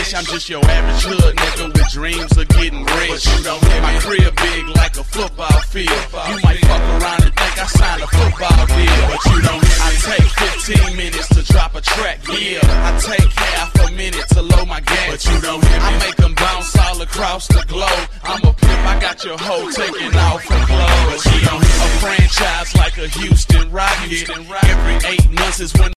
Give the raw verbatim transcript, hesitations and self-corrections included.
cash, I'm just your average hood nigga with dreams of getting rich. But you don't hear my crib big like a football field. You might fuck around and think I signed a football deal, but you don't hear me. I take fifteen minutes to drop a track, yeah. I take half a minute to load my gas, but you don't hear me. I make them bounce all across the globe. I'm a pimp, I got your hoe taking off her clothes. But you don't hear me. A franchise like a Houston Rocket. Every eight months is when